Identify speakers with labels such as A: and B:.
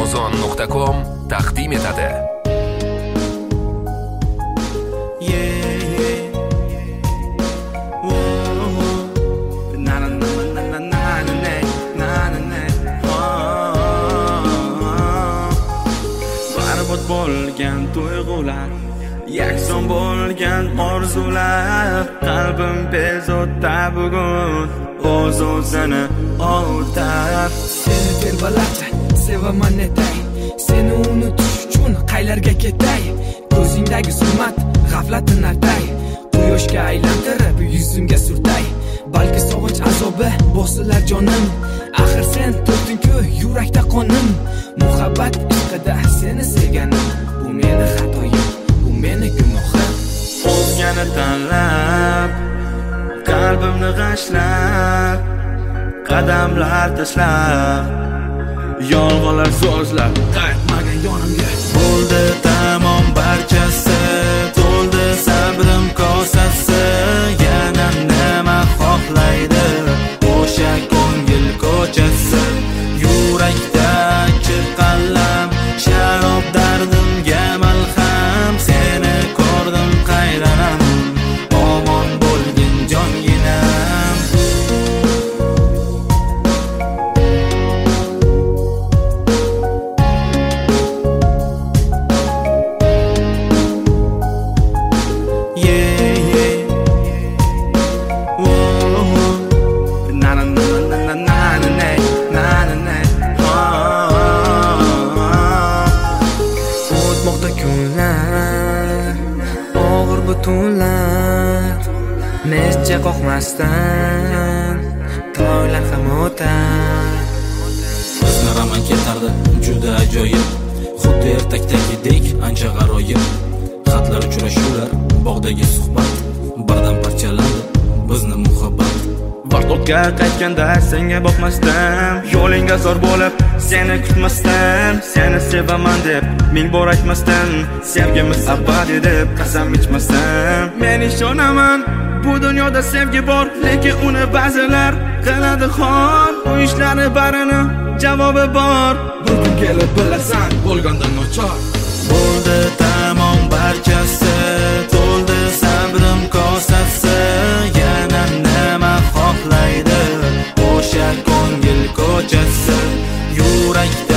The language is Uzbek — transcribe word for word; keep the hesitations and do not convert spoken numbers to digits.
A: amazon nuqta com taqdim etadi.
B: Barbod bo'lgan tuyg'ular, yakson bo'lgan orzular, qalbim bezovta bugun o'z o'zini ovutar.
C: Seni telbalarcha sevaman etay, seni unutish uchun qaylarga ketay. Ko'zingdagi zulmat g'aflatin artay, quyoshga aylantirib yuzimga surtay. Balki sog'inch azobi bosilar jonim, axir sen to'rding-ku yurakda qonim. Muhabbat ishqida seni sevganim, bu meni xatoyim, bu meni gunohim.
B: O'zgani tanlab, qalbimni g'ashlab, qadamlar tashlab, yolg'onlar so'zlab qaytmagan yonimga. Bo'ldi tamom barchasi, to'ldi sabrim kosasi. Yana nima xohlaydi o'sha ko'ngil ko'chasi? Yurakda chirqallam sharob dardimga malham. Seni ko'rdim qayranam, omon bo'lgin jonginam. Butunlar nescha qoqmasdan toylar ham o'tar.
D: Bizni roman ketardi juda ajoyib, xuddi ertakdagidek ancha g'aroyib. Xatlar uchrashuvlar, bog'dagi suhbat, birdan parchalandi bizni muhabbat.
B: Vaqtga qaytganda senga boqmasdan, yo'lingga zor bo'lib seni kutmasdan, seni sevaman deb ming bor aytmasdan, sevgimiz abadiy deb qasam ichmasdan. Men ishonaman bu dunyoda sevgi bor, lekin uni ba'zilar qiladi xor. Bu ishlari barini javobi bor. Bir kun kelib bilasan bo'lgandan nochor. Bo'ldi tamom barchasi, to'ldi sabrim kosasi. Yana nima xohlaydi o'sha ko'ngil ko'chasi? Yurakda